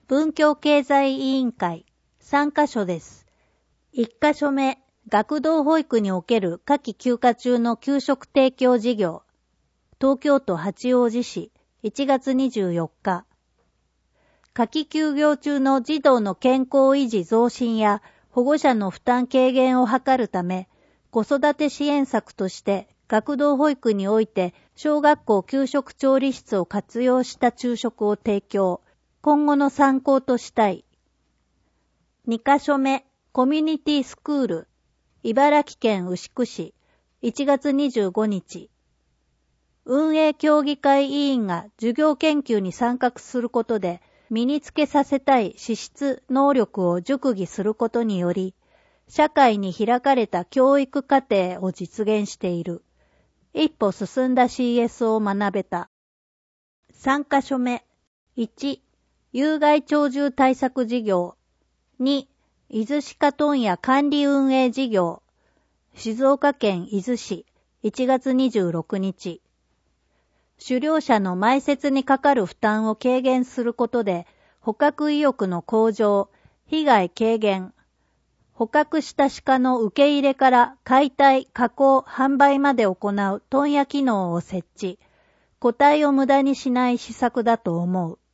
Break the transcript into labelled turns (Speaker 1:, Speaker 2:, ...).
Speaker 1: 文教経済委員会3カ所です。1カ所目、学童保育における夏季休暇中の給食提供事業。東京都八王子市1月24日。夏季休業中の児童の健康維持増進や保護者の負担軽減を図るため、子育て支援策として学童保育において小学校給食調理室を活用した昼食を提供、今後の参考としたい。2カ所目、コミュニティスクール、茨城県牛久市、1月25日。運営協議会委員が授業研究に参画することで、身につけさせたい資質、能力を熟議することにより、社会に開かれた教育課程を実現している。一歩進んだ CS を学べた。3カ所目。1、有害鳥獣対策事業。2、伊豆鹿問屋管理運営事業。静岡県伊豆市、1月26日。狩猟者の埋設にかかる負担を軽減することで、捕獲意欲の向上、被害軽減。捕獲した鹿の受け入れから解体、加工、販売まで行う問屋機能を設置。個体を無駄にしない施策だと思う。